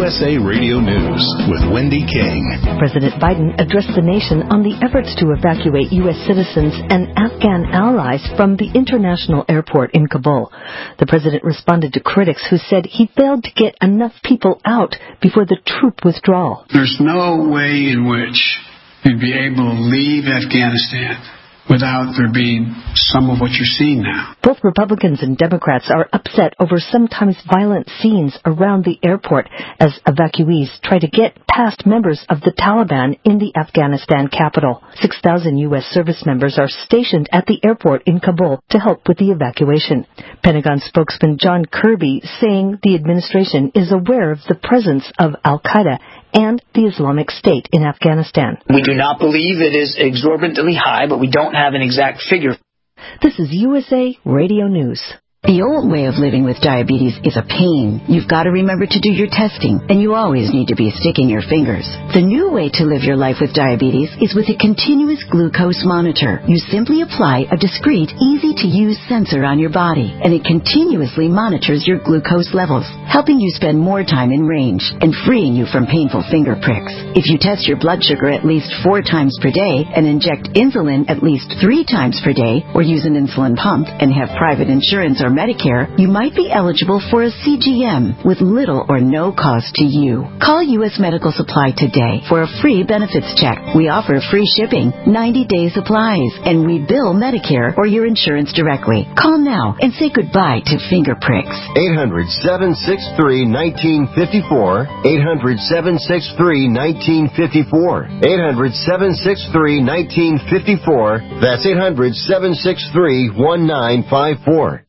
USA Radio News with Wendy King. President Biden addressed the nation on the efforts to evacuate U.S. citizens and Afghan allies from the international airport in Kabul. The president responded to critics who said he failed to get enough people out before the troop withdrawal. There's no way in which you'd be able to leave Afghanistan without there being some of what you're seeing now. Both Republicans and Democrats are upset over sometimes violent scenes around the airport as evacuees try to get past members of the Taliban in the Afghanistan capital. 6,000 U.S. service members are stationed at the airport in Kabul to help with the evacuation. Pentagon spokesman John Kirby saying the administration is aware of the presence of al-Qaeda and the Islamic State in Afghanistan. We do not believe it is exorbitantly high, but we don't have an exact figure. This is USA Radio News. The old way of living with diabetes is a pain. You've got to remember to do your testing, and you always need to be sticking your fingers. The new way to live your life with diabetes is with a continuous glucose monitor. You simply apply a discreet, easy-to-use sensor on your body, and it continuously monitors your glucose levels, helping you spend more time in range and freeing you from painful finger pricks. If you test your blood sugar at least 4 times per day and inject insulin at least 3 times per day, or use an insulin pump and have private insurance or Medicare, you might be eligible for a CGM with little or no cost to you. Call U.S. Medical Supply today for a free benefits check. We offer free shipping, 90-day supplies, and we bill Medicare or your insurance directly. Call now and say goodbye to finger pricks. 800-763-1954. 800-763-1954. 800-763-1954. That's 800-763-1954.